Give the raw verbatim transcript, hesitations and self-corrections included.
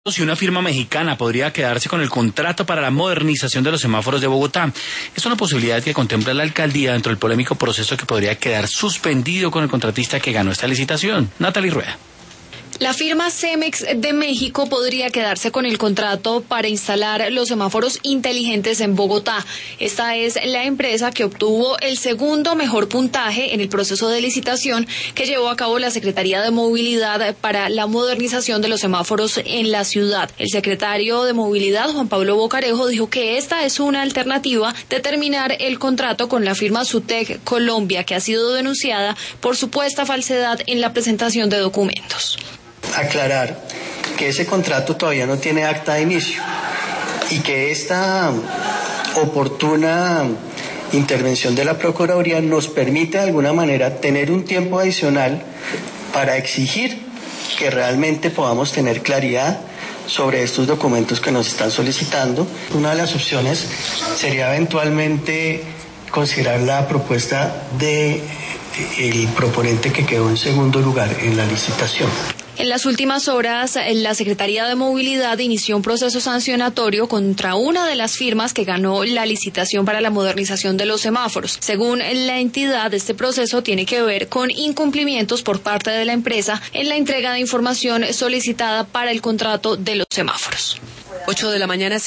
Si una firma mexicana podría quedarse con el contrato para la modernización de los semáforos de Bogotá. Es una posibilidad que contempla la alcaldía dentro del polémico proceso que podría quedar suspendido con el contratista que ganó esta licitación. Natalie Rueda. La firma Cemex de México podría quedarse con el contrato para instalar los semáforos inteligentes en Bogotá. Esta es la empresa que obtuvo el segundo mejor puntaje en el proceso de licitación que llevó a cabo la Secretaría de Movilidad para la modernización de los semáforos en la ciudad. El secretario de Movilidad, Juan Pablo Bocarejo, dijo que esta es una alternativa de terminar el contrato con la firma Sutec Colombia, que ha sido denunciada por supuesta falsedad en la presentación de documentos. Aclarar que ese contrato todavía no tiene acta de inicio y que esta oportuna intervención de la Procuraduría nos permite de alguna manera tener un tiempo adicional para exigir que realmente podamos tener claridad sobre estos documentos que nos están solicitando. Una de las opciones sería eventualmente considerar la propuesta de el proponente que quedó en segundo lugar en la licitación. En las últimas horas, la Secretaría de Movilidad inició un proceso sancionatorio contra una de las firmas que ganó la licitación para la modernización de los semáforos. Según la entidad, este proceso tiene que ver con incumplimientos por parte de la empresa en la entrega de información solicitada para el contrato de los semáforos. ocho de la mañana.